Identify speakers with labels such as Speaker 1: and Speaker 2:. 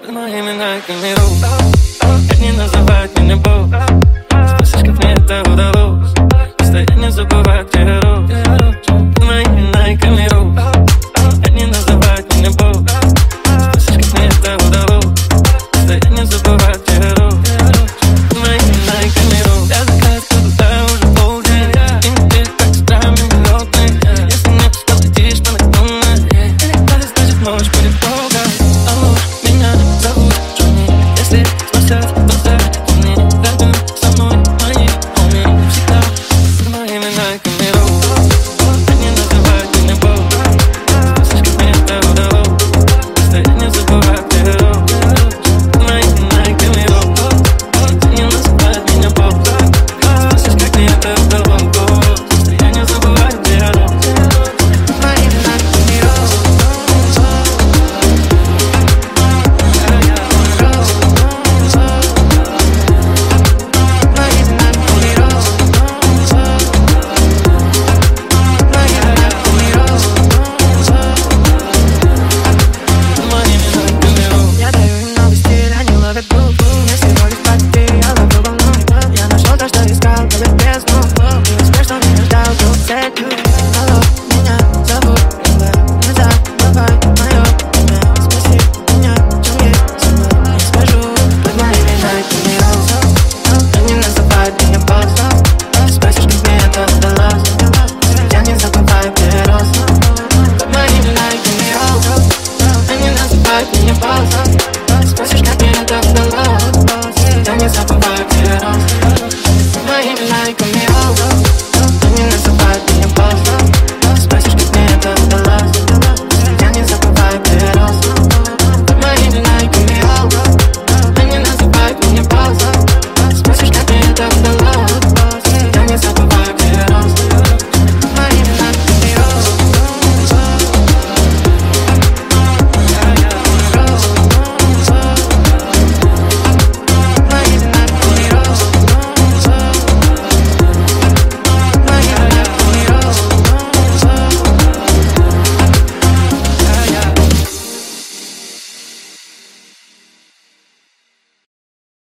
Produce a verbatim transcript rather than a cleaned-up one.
Speaker 1: Под моим именем миру. Как не называть меня Бог. Спросишь, как мне это удалось. Постоянно забывать, где я рос. Под моим именем миру. Как не называть меня Бог. Спросишь, как мне это удалось. Постоянно забывать, где я рос. Под моим именем миру. Я закат, туда уже полдень. И не ты так странно милотный. Если мне что летишь по наклонной. Это значит ночь будет долго. Алло, меня зовут Джонни. Если спросят, то знать, помни. Рядом со мной мои homie. Всегда под моим именем миру. Как не называть меня Бог. Спросишь, как мне это удалось. Постоянно забывать, где я рос. Под моим именем миру. Как не называть меня Бог. Спросишь, как мне это удалось. Постоянно забывать, где я рос. Под моим именем миру.
Speaker 2: Я даю им новый стиль, они ловят группу. Мне всего лишь двадцать три, я ловлю волну. Я нашел то, что искал, как бездну. И успех, что меня ждал, тут целью. Алло, меня зовут Инга. Не забывай мое имя. Спроси меня, в чем есть сила. Я скажу, под моим именем. Как не называй меня босс. Спросишь, как мне это удалось. Я не забываю, где я рос. Под моим именем. Они называют меня боссом.